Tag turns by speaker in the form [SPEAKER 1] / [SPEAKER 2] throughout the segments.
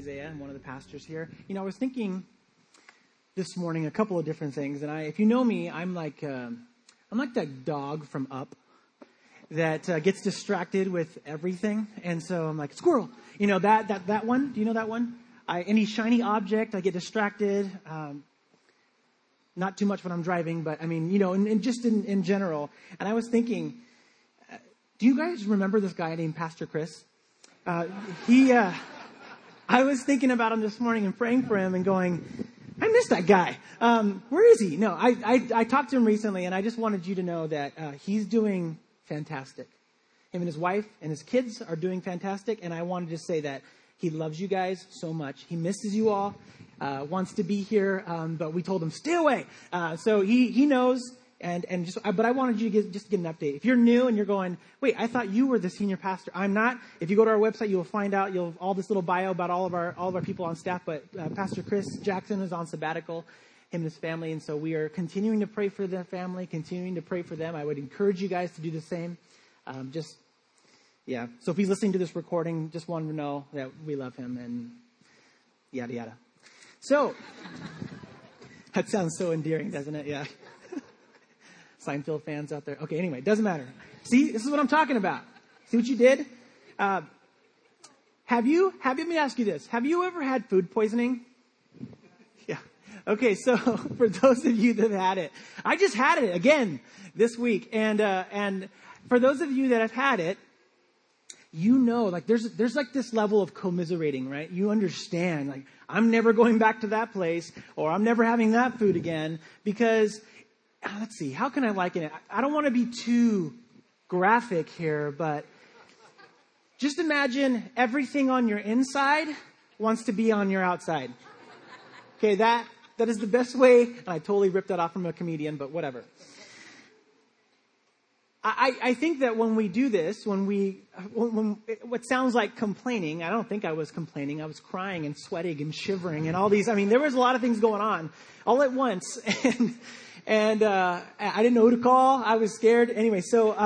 [SPEAKER 1] Isaiah. I'm one of the pastors here. I was thinking this morning a couple of different things, and if you know me, I'm like that dog from Up that gets distracted with everything, and so I'm like squirrel. That one. Do you know that one? Any shiny object, I get distracted. Not too much when I'm driving, but and just in general. And I was thinking, do you guys remember this guy named Pastor Chris? I was thinking about him this morning and praying for him and going, I miss that guy. Where is he? No, I talked to him recently, and I just wanted you to know that he's doing fantastic. Him and his wife and his kids are doing fantastic, and I wanted to say that he loves you guys so much. He misses you all, wants to be here, but we told him, stay away. So he knows. But I wanted you to get an update. If you're new and you're going, wait, I thought you were the senior pastor. I'm not. If you go to our website, you'll find out. You'll have all this little bio about all of our people on staff. But Pastor Chris Jackson is on sabbatical, him and his family, and so we are continuing to pray for their family, continuing to pray for them. I would encourage you guys to do the same. So if he's listening to this recording, just want to know that we love him and yada yada. So that sounds so endearing, doesn't it? Yeah. Seinfeld fans out there. Okay, anyway, doesn't matter. See, this is what I'm talking about. See what you did? Let me ask you this. Have you ever had food poisoning? Yeah. Okay, so for those of you that have had it, I just had it again this week. And for those of you that have had it, there's like this level of commiserating, right? You understand, like, I'm never going back to that place, or I'm never having that food again, because let's see, how can I liken it? I don't want to be too graphic here, but just imagine everything on your inside wants to be on your outside. Okay, that is the best way. And I totally ripped that off from a comedian, but whatever. I think that when we do this, when what sounds like complaining, I don't think I was complaining. I was crying and sweating and shivering and all these. There was a lot of things going on all at once. And I didn't know who to call. I was scared. Anyway,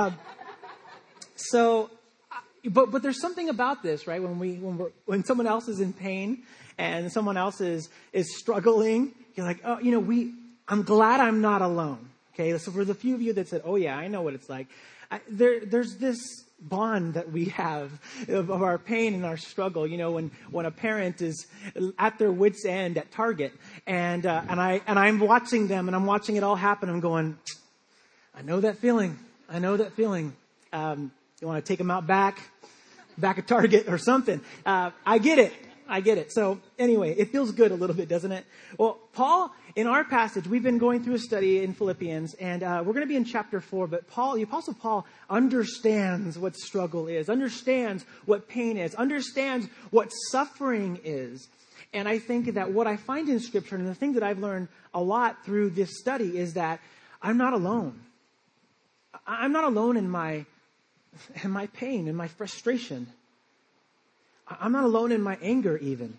[SPEAKER 1] but there's something about this, right? When someone else is in pain and someone else is struggling, you're like, I'm glad I'm not alone. Okay, so for the few of you that said, oh yeah, I know what it's like. There's this bond that we have of our pain and our struggle. When a parent is at their wit's end at Target, and I'm watching them, and I'm watching it all happen. I'm going, I know that feeling. You want to take them out back at Target or something. I get it. So anyway, it feels good a little bit, doesn't it? Well, Paul, in our passage, we've been going through a study in Philippians, and we're going to be in chapter 4, but the Apostle Paul understands what struggle is, understands what pain is, understands what suffering is. And I think that what I find in Scripture, and the thing that I've learned a lot through this study, is that I'm not alone. I'm not alone in my pain and my frustration. I'm not alone in my anger even.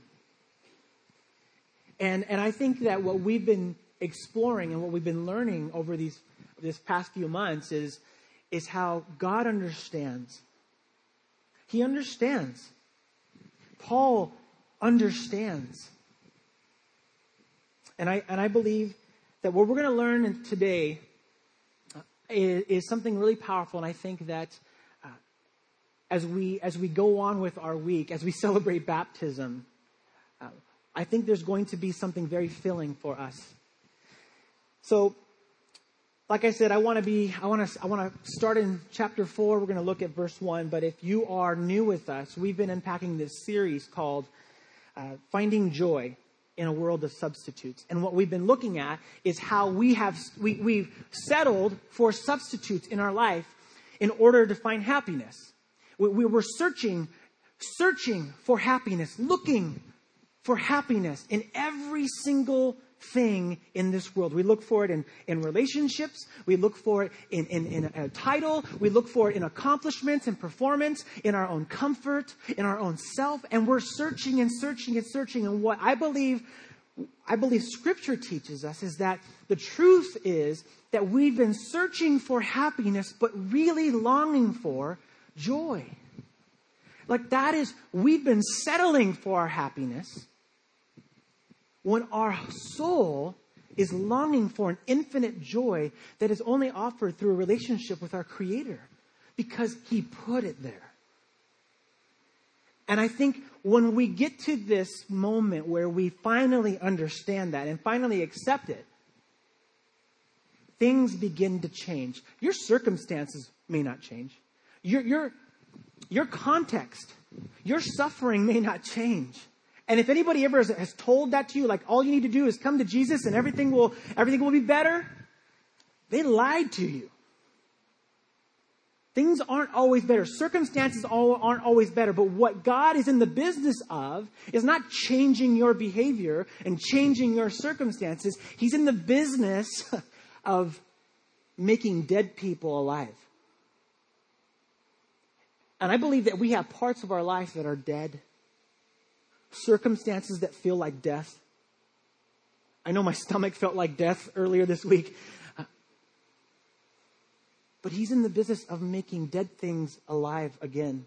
[SPEAKER 1] And I think that what we've been exploring and what we've been learning over this past few months is how God understands. He understands. Paul understands. And I believe that what we're going to learn today is something really powerful. And I think that as we go on with our week, as we celebrate baptism, I think there's going to be something very filling for us. So, like I said, I want to start in chapter 4. We're going to look at verse 1. But if you are new with us, we've been unpacking this series called Finding Joy in a World of Substitutes. And what we've been looking at is how we've settled for substitutes in our life in order to find happiness. We were searching for happiness, looking for happiness in every single thing in this world. We look for it in relationships. We look for it in a title. We look for it in accomplishments and performance, in our own comfort, in our own self. And we're searching and searching and searching. And what I believe Scripture teaches us is that the truth is that we've been searching for happiness, but really longing for joy. Like we've been settling for our happiness when our soul is longing for an infinite joy that is only offered through a relationship with our Creator because He put it there. And I think when we get to this moment where we finally understand that and finally accept it, things begin to change. Your circumstances may not change. Your context, your suffering may not change. And if anybody ever has told that to you, like all you need to do is come to Jesus and everything will be better, they lied to you. Things aren't always better. Circumstances aren't always better. But what God is in the business of is not changing your behavior and changing your circumstances. He's in the business of making dead people alive. And I believe that we have parts of our life that are dead. Circumstances that feel like death. I know my stomach felt like death earlier this week. But He's in the business of making dead things alive again.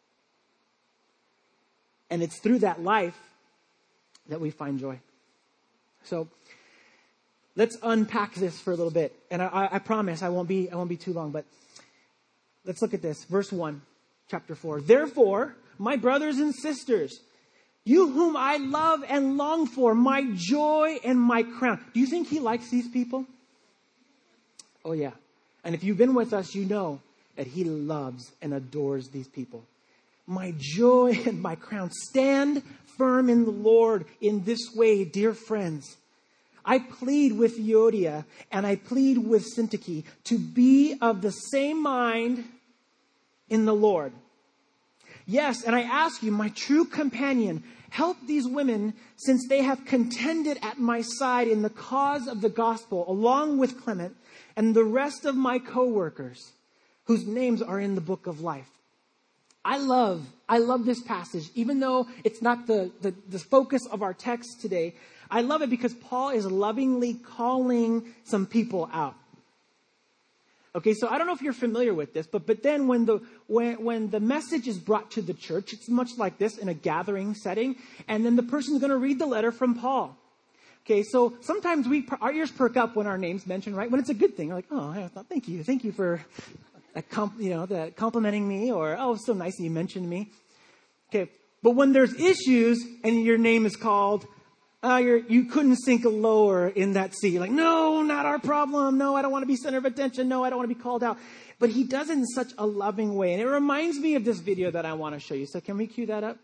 [SPEAKER 1] And it's through that life that we find joy. So let's unpack this for a little bit. And I promise I won't be too long, but let's look at this. Verse 1, chapter 4. Therefore, my brothers and sisters, you whom I love and long for, my joy and my crown. Do you think He likes these people? Oh, yeah. And if you've been with us, you know that He loves and adores these people. My joy and my crown. Stand firm in the Lord in this way, dear friends. I plead with Euodia and I plead with Syntyche to be of the same mind in the Lord. Yes, and I ask you, my true companion, help these women since they have contended at my side in the cause of the gospel, along with Clement and the rest of my co-workers whose names are in the book of life. I love this passage, even though it's not the focus of our text today. I love it because Paul is lovingly calling some people out. Okay, so I don't know if you're familiar with this, but then when the message is brought to the church, it's much like this in a gathering setting, and then the person's going to read the letter from Paul. Okay, so sometimes our ears perk up when our name's mentioned, right? When it's a good thing, we're like, oh, thank you for complimenting me, or oh, it's so nice that you mentioned me. Okay, but when there's issues and your name is called, you couldn't sink lower in that sea. You're like, no, not our problem. No, I don't want to be center of attention. No, I don't want to be called out. But He does it in such a loving way. And it reminds me of this video that I want to show you. So can we cue that up?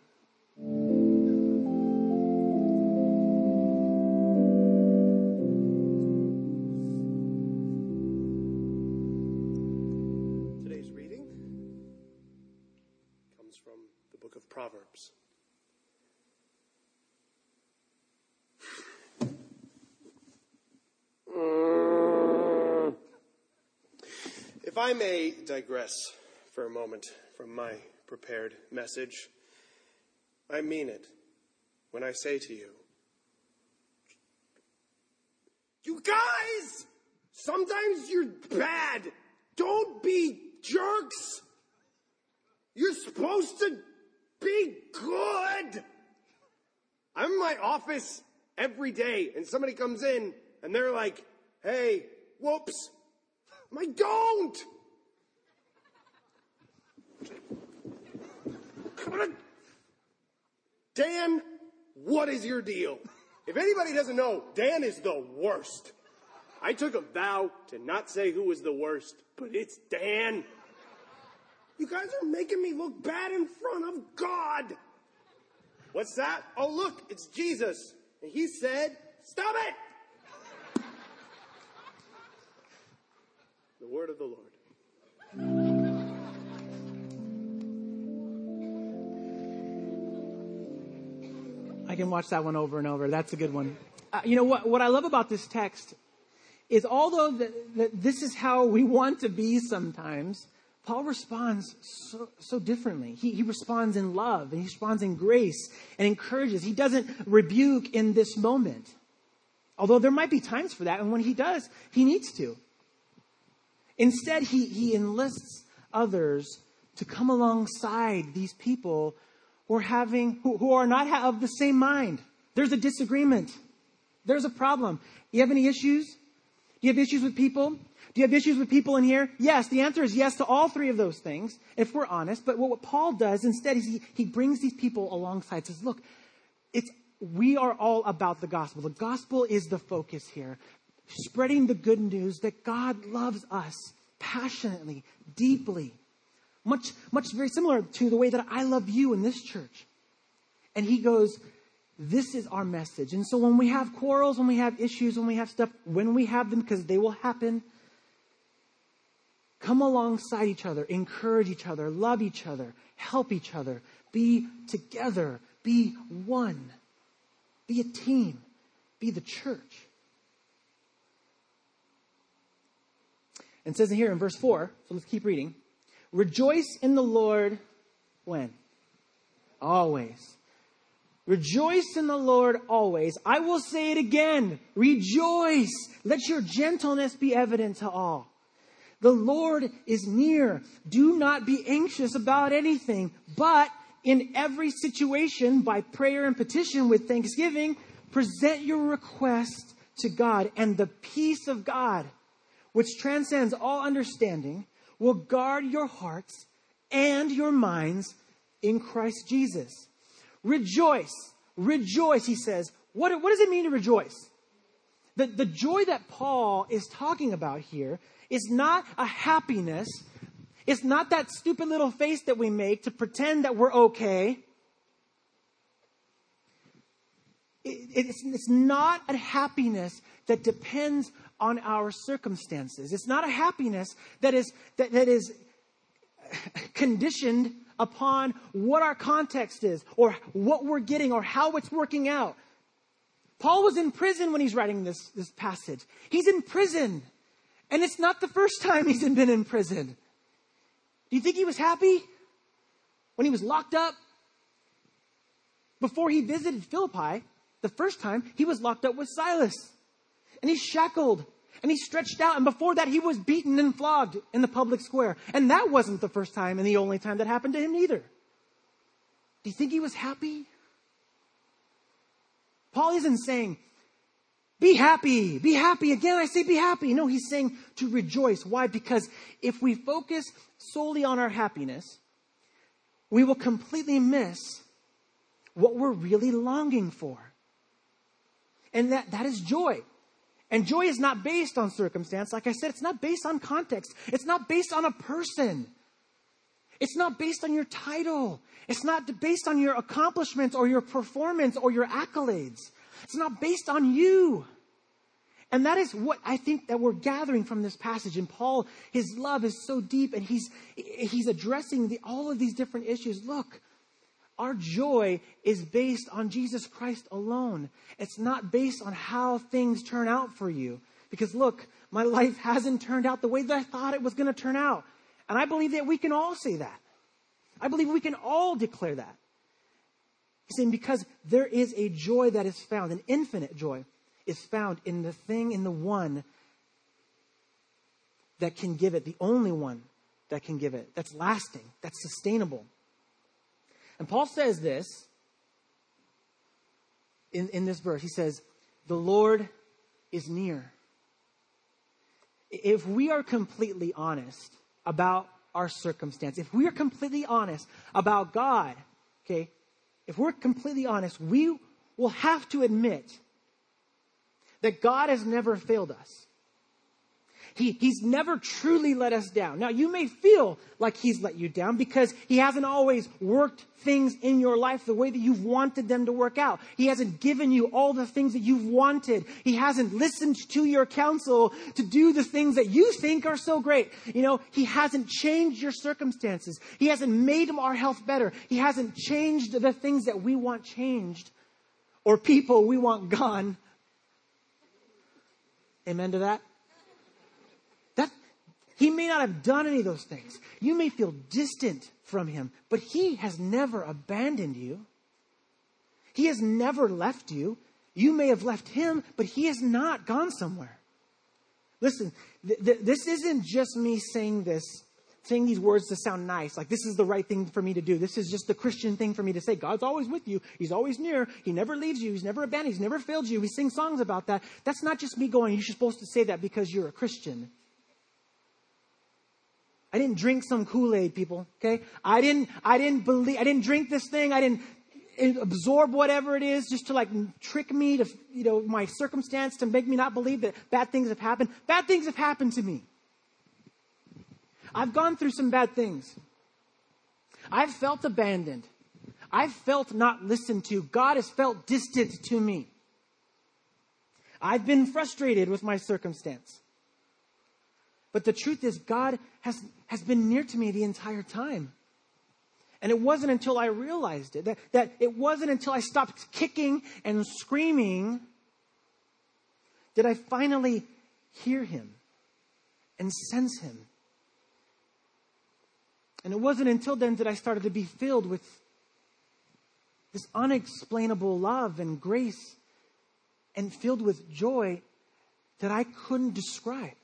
[SPEAKER 2] Today's reading comes from the book of Proverbs. If I may digress for a moment from my prepared message, I mean it when I say to you, you guys, sometimes you're bad. Don't be jerks. You're supposed to be good. I'm in my office every day and somebody comes in and they're like, hey, whoops. I don't. Dan, what is your deal? If anybody doesn't know, Dan is the worst. I took a vow to not say who was the worst, but it's Dan. You guys are making me look bad in front of God. What's that? Oh, look, it's Jesus. And He said, stop it. The word of the Lord.
[SPEAKER 1] I can watch that one over and over. That's a good one. You know what I love about this text is although this is how we want to be sometimes, Paul responds so differently. He responds in love and he responds in grace and encourages. He doesn't rebuke in this moment. Although there might be times for that, and when he does, he needs to. Instead, he enlists others to come alongside these people who are not of the same mind. There's a disagreement. There's a problem. You have any issues? Do you have issues with people? Do you have issues with people in here? Yes, the answer is yes to all three of those things, if we're honest. But what Paul does instead is he brings these people alongside, says, look, we are all about the gospel. The gospel is the focus here. Spreading the good news that God loves us passionately, deeply. Much very similar to the way that I love you in this church. And he goes, this is our message. And so when we have quarrels, when we have issues, when we have stuff, when we have them, because they will happen, come alongside each other, encourage each other, love each other, help each other, be together, be one, be a team, be the church. And it says here in verse 4, so let's keep reading. Rejoice in the Lord when? Always. Rejoice in the Lord always. I will say it again. Rejoice. Let your gentleness be evident to all. The Lord is near. Do not be anxious about anything, but in every situation, by prayer and petition with thanksgiving, present your request to God, and the peace of God, which transcends all understanding, will guard your hearts and your minds in Christ Jesus. Rejoice. Rejoice, he says. What does it mean to rejoice? The joy that Paul is talking about here is not a happiness. It's not that stupid little face that we make to pretend that we're okay. It's not a happiness that depends on our circumstances. It's not a happiness that is conditioned upon what our context is or what we're getting or how it's working out. Paul was in prison when he's writing this passage. He's in prison. And it's not the first time he's been in prison. Do you think he was happy when he was locked up? Before he visited Philippi, the first time, he was locked up with Silas. And he's shackled. And he's stretched out. And before that, he was beaten and flogged in the public square. And that wasn't the first time and the only time that happened to him either. Do you think he was happy? Paul isn't saying, be happy, be happy. Again, I say be happy. No, he's saying to rejoice. Why? Because if we focus solely on our happiness, we will completely miss what we're really longing for. And that is joy. And joy is not based on circumstance. Like I said, it's not based on context. It's not based on a person. It's not based on your title. It's not based on your accomplishments or your performance or your accolades. It's not based on you. And that is what I think that we're gathering from this passage. And Paul, his love is so deep and he's addressing all of these different issues. Look, our joy is based on Jesus Christ alone. It's not based on how things turn out for you. Because look, my life hasn't turned out the way that I thought it was going to turn out. And I believe that we can all say that. I believe we can all declare that. He's saying because there is a joy that is found, an infinite joy is found in the thing, in the one that can give it, the only one that can give it, that's lasting, that's sustainable. And Paul says this in this verse. He says, the Lord is near. If we are completely honest about our circumstance, if we are completely honest about God, okay, if we're completely honest, we will have to admit that God has never failed us. He's never truly let us down. Now, you may feel like he's let you down because he hasn't always worked things in your life the way that you've wanted them to work out. He hasn't given you all the things that you've wanted. He hasn't listened to your counsel to do the things that you think are so great. You know, he hasn't changed your circumstances. He hasn't made our health better. He hasn't changed the things that we want changed or people we want gone. Amen to that? He may not have done any of those things. You may feel distant from him, but he has never abandoned you. He has never left you. You may have left him, but he has not gone somewhere. Listen, this isn't just me saying this saying these words to sound nice, like this is the right thing for me to do. This is just the Christian thing for me to say. God's always with you. He's always near. He never leaves you. He's never abandoned. He's never failed you. We sing songs about that. That's not just me going, you're supposed to say that because you're a Christian. I didn't drink some Kool-Aid, people, okay? I didn't drink this thing. I didn't absorb whatever it is just to like trick me to, my circumstance to make me not believe that bad things have happened. Bad things have happened to me. I've gone through some bad things. I've felt abandoned. I've felt not listened to. God has felt distant to me. I've been frustrated with my circumstance. But the truth is, God has been near to me the entire time. And it wasn't until I realized it, that it wasn't until I stopped kicking and screaming, did I finally hear him and sense him. And it wasn't until then that I started to be filled with this unexplainable love and grace and filled with joy that I couldn't describe.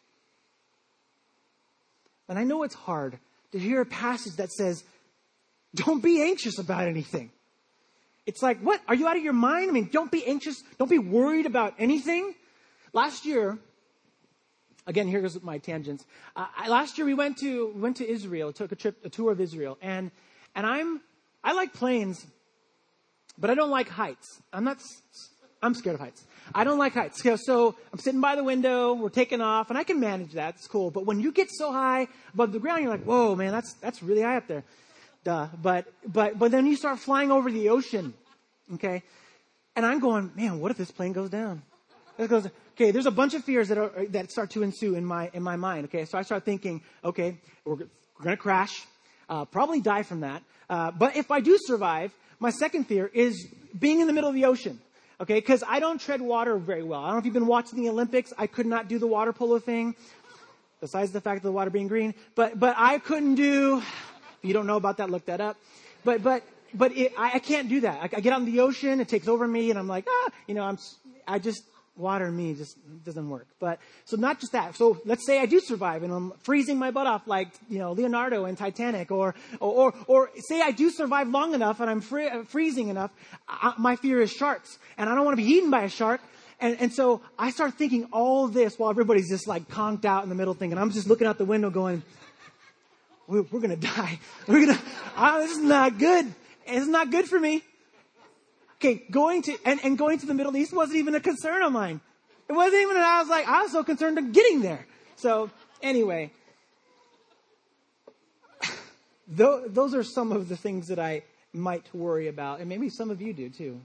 [SPEAKER 1] And I know it's hard to hear a passage that says, don't be anxious about anything. It's like, what? Are you out of your mind? I mean, don't be anxious. Don't be worried about anything. Last year, again, here goes my tangents. Last year we went to Israel, took a tour of Israel. And I like planes, but I don't like heights. I'm scared of heights. I don't like heights. So I'm sitting by the window, we're taking off, and I can manage that. It's cool. But when you get so high above the ground, you're like, whoa, man, that's really high up there. Duh. But then you start flying over the ocean, okay? And I'm going, man, what if this plane goes down? Okay, there's a bunch of fears that start to ensue in my mind, okay? So I start thinking, okay, we're going to crash, probably die from that. But if I do survive, my second fear is being in the middle of the ocean. Okay, because I don't tread water very well. I don't know if you've been watching the Olympics. I could not do the water polo thing, besides the fact of the water being green. But I couldn't do. If you don't know about that, look that up. But I can't do that. I get out in the ocean, it takes over me, and I'm like, water and me just doesn't work. But so not just that. So let's say I do survive and I'm freezing my butt off like, Leonardo in Titanic, or say I do survive long enough and I'm freezing enough. My fear is sharks, and I don't want to be eaten by a shark. And so I start thinking all this while everybody's just like conked out in the middle thinking, I'm just looking out the window going, we're going to die. This is not good. It's not good for me. Okay, going to the Middle East wasn't even a concern of mine. It wasn't even, I was so concerned of getting there. So anyway, those are some of the things that I might worry about. And maybe some of you do too.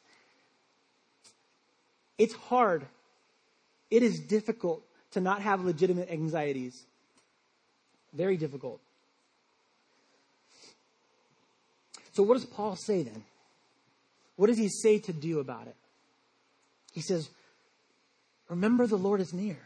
[SPEAKER 1] It's hard. It is difficult to not have legitimate anxieties. Very difficult. So what does Paul say then? What does he say to do about it? He says, remember the Lord is near.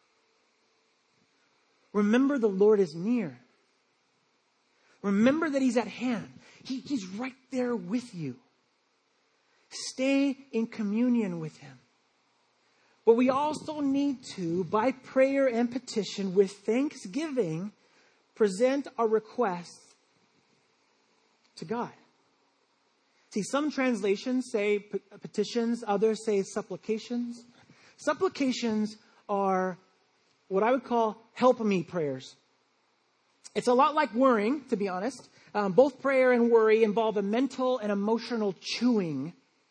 [SPEAKER 1] Remember the Lord is near. Remember that he's at hand. He's right there with you. Stay in communion with him. But we also need to, by prayer and petition, with thanksgiving, present our requests to God. See, some translations say petitions, others say supplications. Supplications are what I would call help me prayers. It's a lot like worrying, to be honest. Both prayer and worry involve a mental and emotional chewing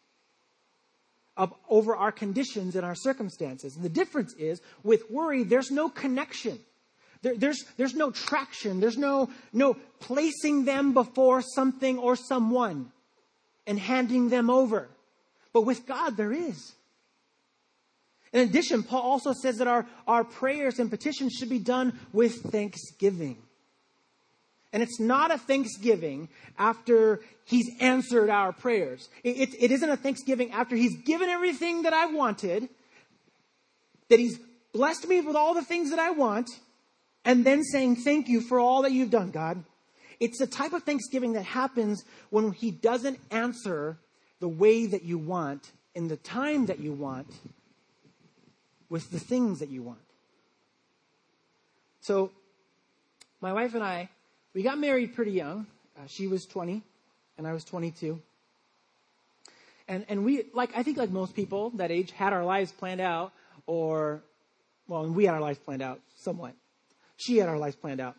[SPEAKER 1] over our conditions and our circumstances. And the difference is, with worry, there's no connection. There's no traction. There's no placing them before something or someone and handing them over. But with God, there is. In addition, Paul also says that our prayers and petitions should be done with thanksgiving. And it's not a thanksgiving after he's answered our prayers. It isn't a thanksgiving after he's given everything that I wanted, that he's blessed me with all the things that I want, and then saying thank you for all that you've done, God. It's a type of thanksgiving that happens when he doesn't answer the way that you want, in the time that you want, with the things that you want. So my wife and I, we got married pretty young. She was 20 and I was 22. And we, I think like most people that age, had our lives planned out, we had our lives planned out somewhat. She had our lives planned out.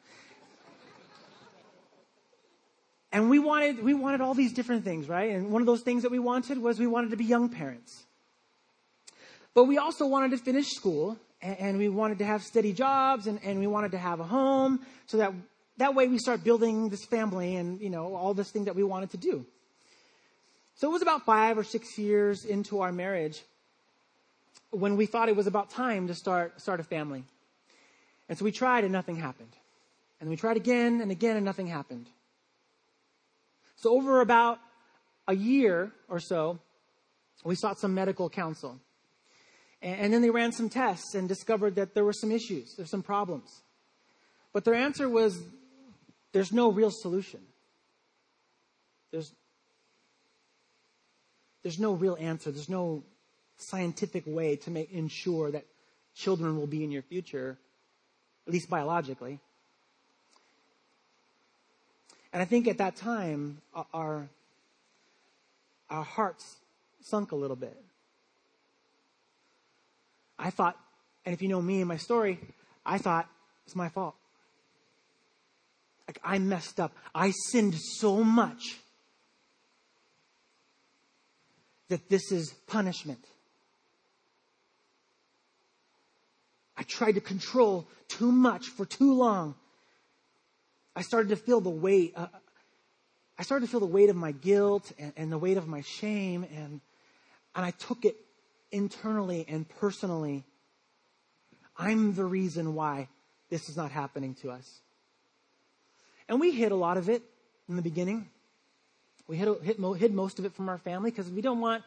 [SPEAKER 1] And we wanted all these different things, right? And one of those things that we wanted to be young parents. But we also wanted to finish school, and we wanted to have steady jobs, and we wanted to have a home, so that way we start building this family and, all this thing that we wanted to do. So it was about 5 or 6 years into our marriage when we thought it was about time to start a family. And so we tried and nothing happened. And we tried again and again and nothing happened. So over about a year or so, we sought some medical counsel. And then they ran some tests and discovered that there were some issues, there's some problems. But their answer was, there's no real solution. There's no real answer. There's no scientific way to ensure that children will be in your future, at least biologically. And I think at that time, our hearts sunk a little bit. I thought, and if you know me and my story, I thought it's my fault. I messed up. I sinned so much that this is punishment. I tried to control too much for too long. I started to feel the weight. I started to feel the weight of my guilt and the weight of my shame, and I took it internally and personally. I'm the reason why this is not happening to us. And we hid a lot of it in the beginning. We hid most of it from our family because we don't want,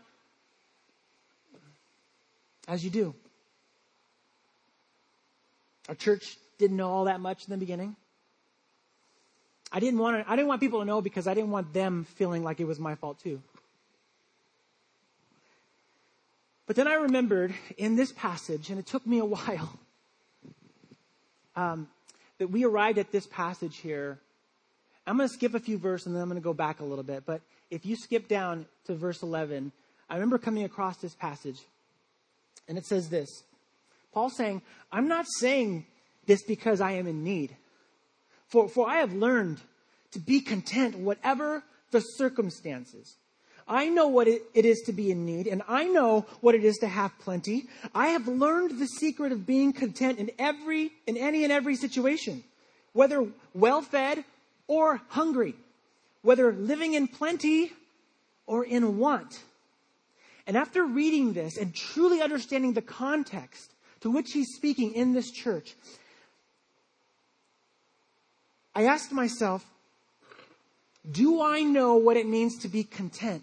[SPEAKER 1] as you do. Our church didn't know all that much in the beginning. I didn't want people to know because I didn't want them feeling like it was my fault too. But then I remembered in this passage, and it took me a while, that we arrived at this passage here. I'm going to skip a few verses and then I'm going to go back a little bit. But if you skip down to verse 11, I remember coming across this passage. And it says this. Paul's saying, I'm not saying this because I am in need. For I have learned to be content whatever the circumstances. I know what it is to be in need, and I know what it is to have plenty. I have learned the secret of being content in any and every situation, whether well-fed or hungry, whether living in plenty or in want. And after reading this and truly understanding the context to which he's speaking in this church, I asked myself, do I know what it means to be content?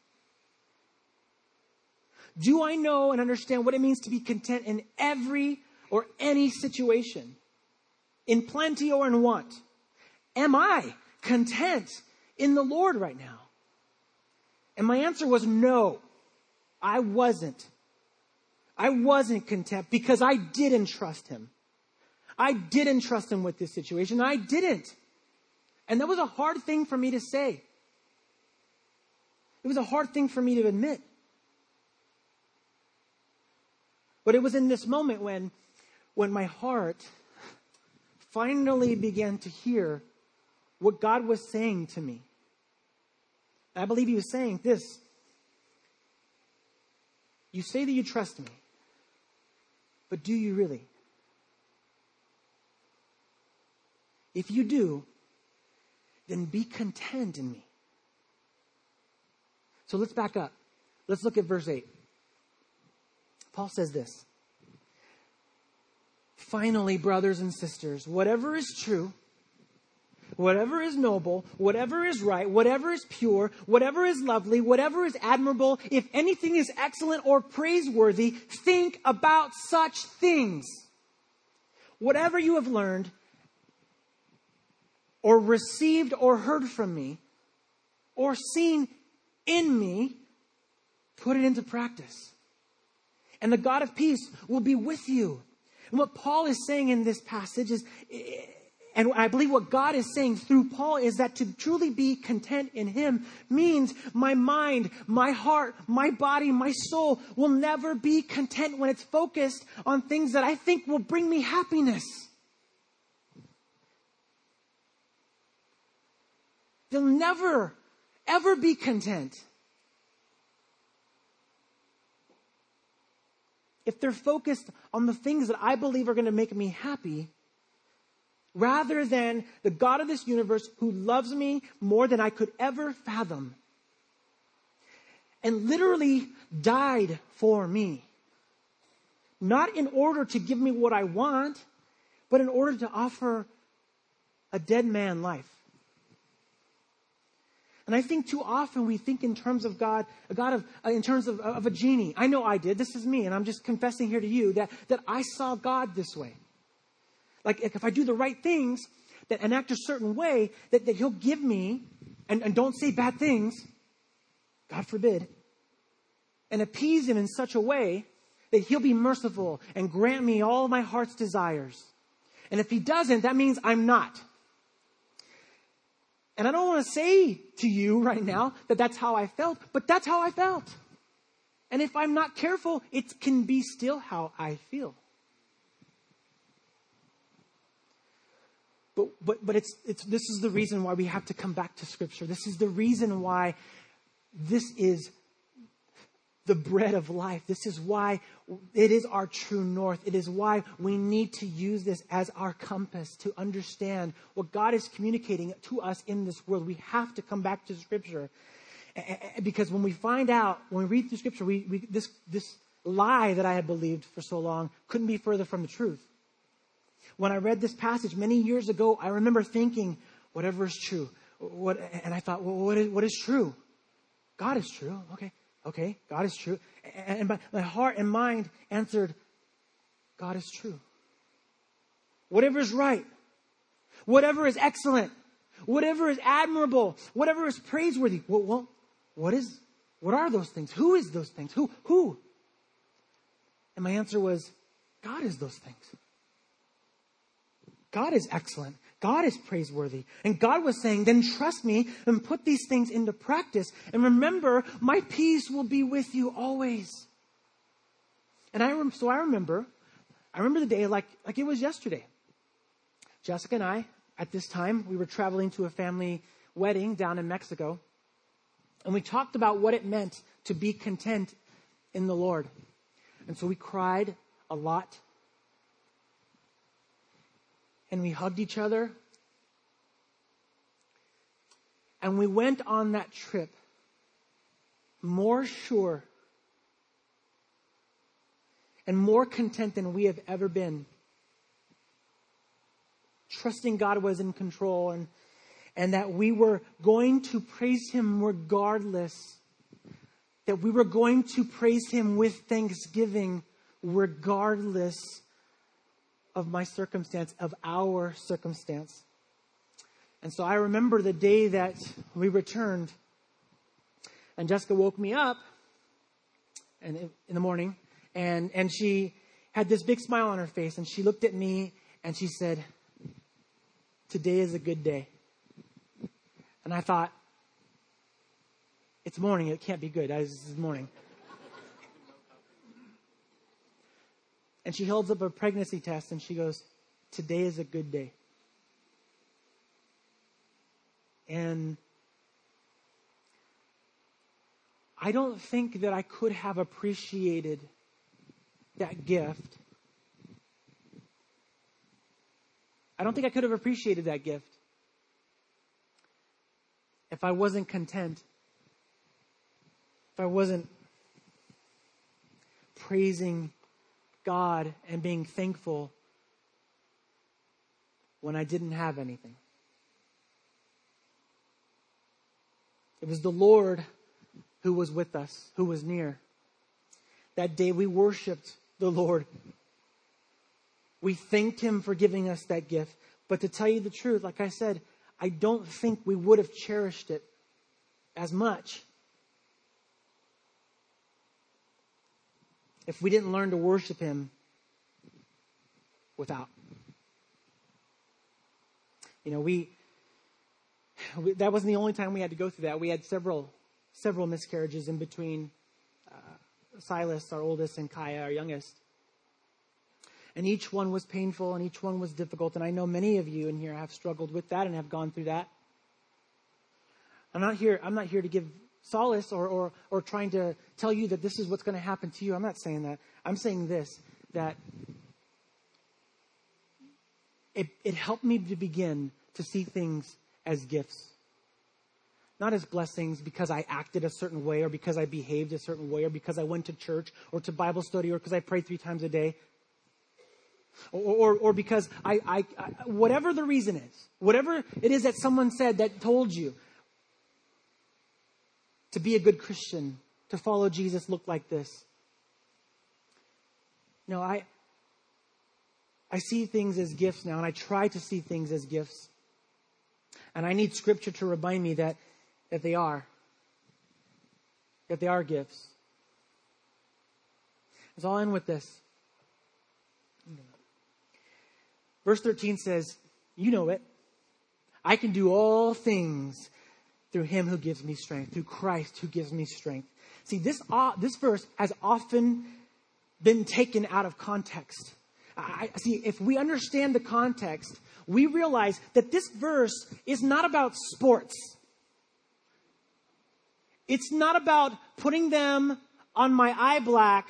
[SPEAKER 1] Do I know and understand what it means to be content in every or any situation? In plenty or in want? Am I content in the Lord right now? And my answer was no, I wasn't. I wasn't content because I didn't trust him. I didn't trust him with this situation. I didn't. And that was a hard thing for me to say. It was a hard thing for me to admit. But it was in this moment when my heart finally began to hear what God was saying to me. I believe he was saying this. You say that you trust me, but do you really? If you do, then be content in me. So let's back up. Let's look at verse 8. Paul says this. Finally, brothers and sisters, whatever is true, whatever is noble, whatever is right, whatever is pure, whatever is lovely, whatever is admirable, if anything is excellent or praiseworthy, think about such things. Whatever you have learned or received or heard from me or seen in me, put it into practice. And the God of peace will be with you. And what Paul is saying in this passage is, And I believe what God is saying through Paul is that to truly be content in him means my mind, my heart, my body, my soul will never be content when it's focused on things that I think will bring me happiness. They'll never, ever be content if they're focused on the things that I believe are going to make me happy, rather than the God of this universe who loves me more than I could ever fathom and literally died for me. Not in order to give me what I want, but in order to offer a dead man life. And I think too often we think in terms of God, in terms of a genie. I know I did. This is me. And I'm just confessing here to you that I saw God this way. Like if I do the right things and act a certain way, that he'll give me, and don't say bad things, God forbid, and appease him in such a way that he'll be merciful and grant me all my heart's desires. And if he doesn't, that means I'm not. And I don't want to say to you right now that that's how I felt, but that's how I felt. And if I'm not careful, it can be still how I feel. But it's this is the reason why we have to come back to Scripture. This is the reason why this is the bread of life. This is why it is our true north. It is why we need to use this as our compass to understand what God is communicating to us in this world. We have to come back to Scripture. Because when we find out, when we read through Scripture, this lie that I had believed for so long couldn't be further from the truth. When I read this passage many years ago, I remember thinking, whatever is true. And I thought, well, what is true? God is true. Okay, God is true. And my heart and mind answered, God is true. Whatever is right, whatever is excellent, whatever is admirable, whatever is praiseworthy. Well, what are those things? Who is those things? Who? And my answer was, God is those things. God is excellent. God is praiseworthy. And God was saying, then trust me and put these things into practice. And remember, my peace will be with you always. And I remember the day like it was yesterday. Jessica and I, at this time, we were traveling to a family wedding down in Mexico. And we talked about what it meant to be content in the Lord. And so we cried a lot. And we hugged each other. And we went on that trip more sure and more content than we have ever been. Trusting God was in control and that we were going to praise Him regardless. That we were going to praise Him with thanksgiving regardless of my circumstance, of our circumstance. And so I remember the day that we returned, and Jessica woke me up in the morning, and she had this big smile on her face, and she looked at me, and she said, today is a good day. And I thought, it's morning, it can't be good. It's morning. And she holds up a pregnancy test and she goes, today is a good day. And I don't think that I could have appreciated that gift. I don't think I could have appreciated that gift if I wasn't content, if I wasn't praising God and being thankful when I didn't have anything. It was the Lord who was with us, who was near. That day we worshiped the Lord. We thanked Him for giving us that gift. But to tell you the truth, like I said, I don't think we would have cherished it as much if we didn't learn to worship Him without. that wasn't the only time we had to go through that. We had several miscarriages in between Silas, our oldest, and Kaya, our youngest. And each one was painful and each one was difficult. And I know many of you in here have struggled with that and have gone through that. I'm not here to give solace or trying to tell you that this is what's going to happen to you. I'm not saying that. I'm saying this, that it helped me to begin to see things as gifts. Not as blessings because I acted a certain way or because I behaved a certain way or because I went to church or to Bible study or because I prayed 3 times a day. Or because I whatever the reason is, whatever it is that someone said that told you to be a good Christian, to follow Jesus, look like this. No, I see things as gifts now, and I try to see things as gifts. And I need Scripture to remind me that they are gifts. So I'll end with this. Verse 13 says, you know it. I can do all things through him who gives me strength, through Christ who gives me strength. See, this verse has often been taken out of context. See, if we understand the context, we realize that this verse is not about sports. It's not about putting them on my eye black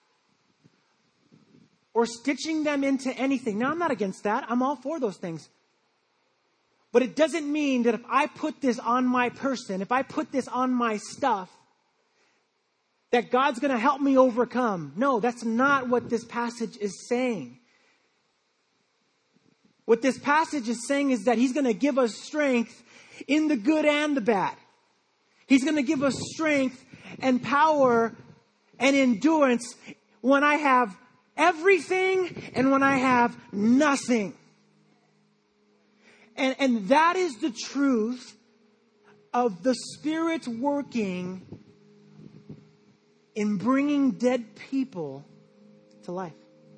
[SPEAKER 1] or stitching them into anything. Now, I'm not against that. I'm all for those things. But it doesn't mean that if I put this on my person, if I put this on my stuff, that God's going to help me overcome. No, that's not what this passage is saying. What this passage is saying is that he's going to give us strength in the good and the bad. He's going to give us strength and power and endurance when I have everything and when I have nothing. And that is the truth of the Spirit working in bringing dead people to life.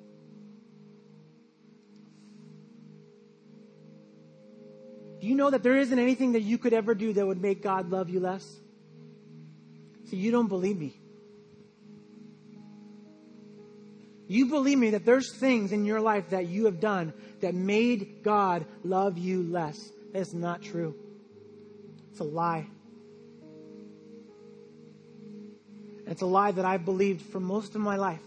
[SPEAKER 1] Do you know that there isn't anything that you could ever do that would make God love you less? So you don't believe me. You believe me that there's things in your life that you have done that made God love you less. That's not true. It's a lie. It's a lie that I've believed for most of my life.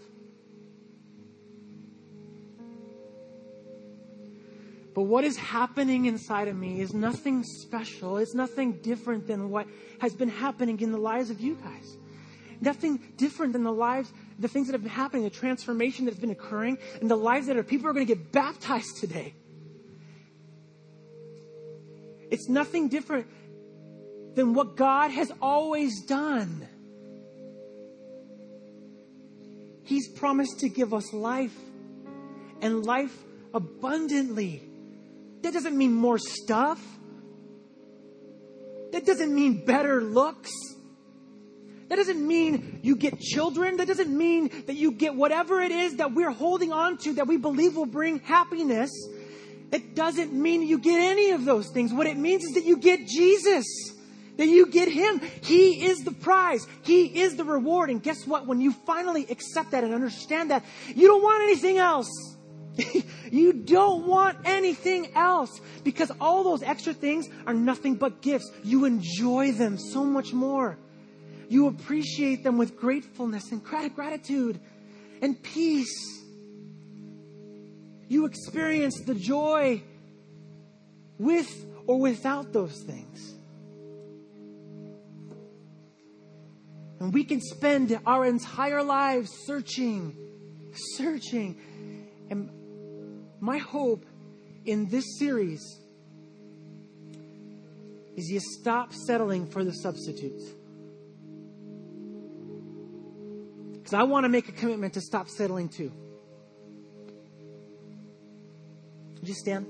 [SPEAKER 1] But what is happening inside of me is nothing special. It's nothing different than what has been happening in the lives of you guys. Nothing different than the things that have been happening, the transformation that's been occurring, and the lives that people are going to get baptized today. It's nothing different than what God has always done. He's promised to give us life, and life abundantly. That doesn't mean more stuff. That doesn't mean better looks. That doesn't mean you get children. That doesn't mean that you get whatever it is that we're holding on to that we believe will bring happiness. It doesn't mean you get any of those things. What it means is that you get Jesus. That you get Him. He is the prize. He is the reward. And guess what? When you finally accept that and understand that, you don't want anything else. You don't want anything else, because all those extra things are nothing but gifts. You enjoy them so much more. You appreciate them with gratefulness and gratitude and peace. You experience the joy with or without those things. And we can spend our entire lives searching. And my hope in this series is you stop settling for the substitutes. Because I want to make a commitment to stop settling too. Would you stand?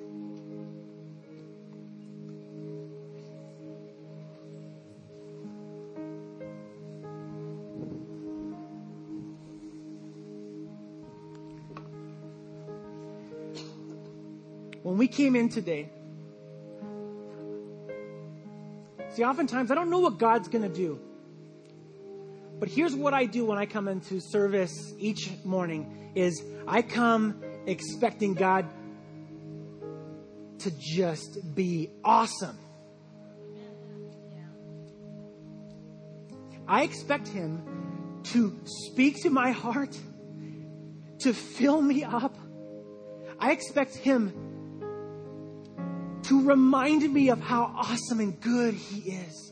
[SPEAKER 1] When we came in today, See, oftentimes I don't know what God's going to do. But here's what I do when I come into service each morning is I come expecting God to just be awesome. I expect Him to speak to my heart, to fill me up. I expect Him to remind me of how awesome and good He is.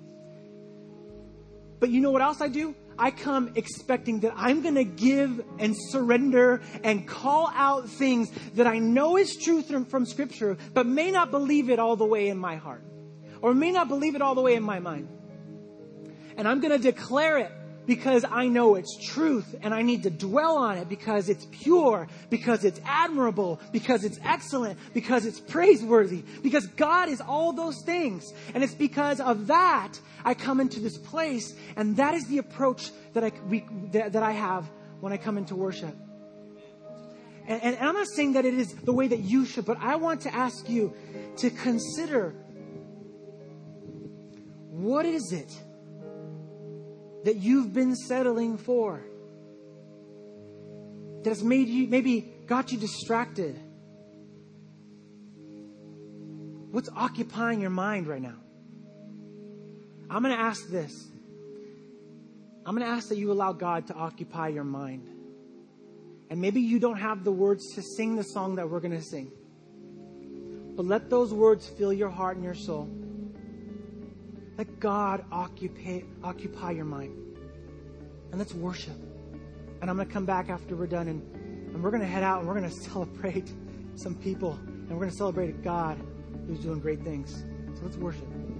[SPEAKER 1] But you know what else I do? I come expecting that I'm going to give and surrender and call out things that I know is truth from Scripture, but may not believe it all the way in my heart, or may not believe it all the way in my mind. And I'm going to declare it because I know it's truth, and I need to dwell on it because it's pure, because it's admirable, because it's excellent, because it's praiseworthy, because God is all those things. And it's because of that I come into this place, and that is the approach that I have when I come into worship. And I'm not saying that it is the way that you should, but I want to ask you to consider, what is it that you've been settling for, that has made you, maybe got you distracted? What's occupying your mind right now? I'm going to ask this. I'm going to ask that you allow God to occupy your mind. And maybe you don't have the words to sing the song that we're going to sing, but let those words fill your heart and your soul. Let God occupy your mind. And let's worship. And I'm going to come back after we're done, and we're going to head out, and we're going to celebrate some people. And we're going to celebrate a God who's doing great things. So let's worship.